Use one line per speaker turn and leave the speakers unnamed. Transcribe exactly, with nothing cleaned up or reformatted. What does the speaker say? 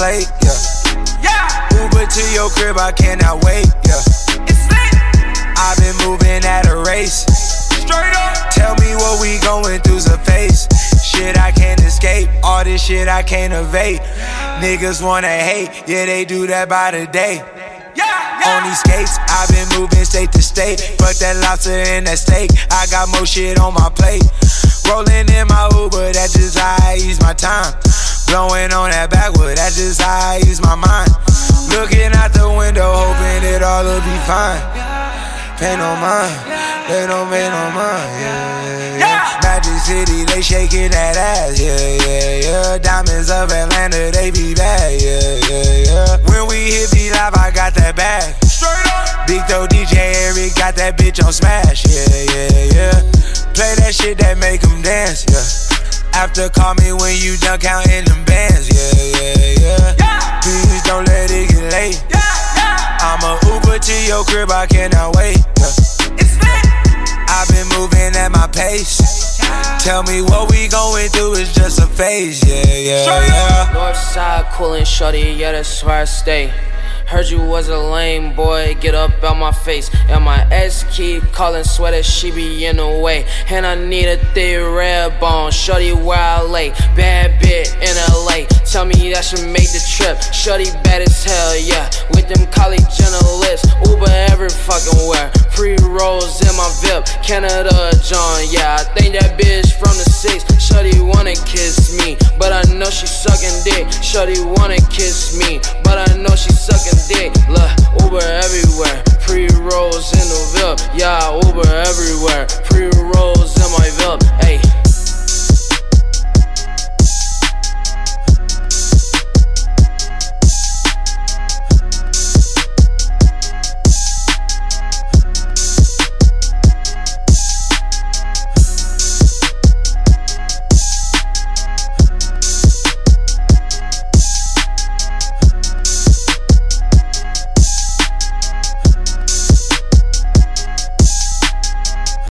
plate, yeah. Yeah. Uber to your crib, I cannot wait, yeah. It's lit. I've been moving at a race. Straight up. Tell me what we going through's a face. Shit I can't escape, all this shit I can't evade. Niggas wanna hate, yeah they do that by the day. Yeah, yeah. On these skates, I've been moving state to state. Fuck that lobster and that steak, I got more shit on my plate. Rolling in my Uber, that's just how I use my time. Blowing on that backwood, that's just how I use my mind. Looking out the window, hoping it all will be fine. Pay no mind, they don't pay no mind, yeah, yeah, yeah. Magic City, they shaking that ass, yeah, yeah, yeah. Diamonds of Atlanta, they be bad, yeah, yeah, yeah. When we hit B-Live, I got that bag. Straight up. Big Toe D J Eric got that bitch on smash, yeah, yeah, yeah. Play that shit that make them dance, yeah. After call me when you done counting them bands, yeah, yeah, yeah, yeah. Please don't let it get late, yeah, yeah. I'ma Uber to your crib, I cannot wait, yeah. It's lit. I've been moving at my pace. Tell me what we going through is just a phase, yeah, yeah, yeah.
Northside coolin' shorty, yeah, that's where I stay. Heard you was a lame boy, get up out my face. And my ex keep calling, swear that she be in the way. And I need a thick red bone, shorty where I lay. Bad bitch in L A, tell me that she made the trip. Shorty bad as hell, yeah, with them college journalists. Uber every fucking where, pre-rolls in my V I P. Canada John, yeah, I think that bitch from the six. Shorty wanna kiss me, but I know she sucking dick. Shorty wanna kiss me, but I know she sucking dick. Look, Uber everywhere, pre-rolls in the V I P. Yeah, Uber everywhere, pre-rolls in my V I P. Ayy.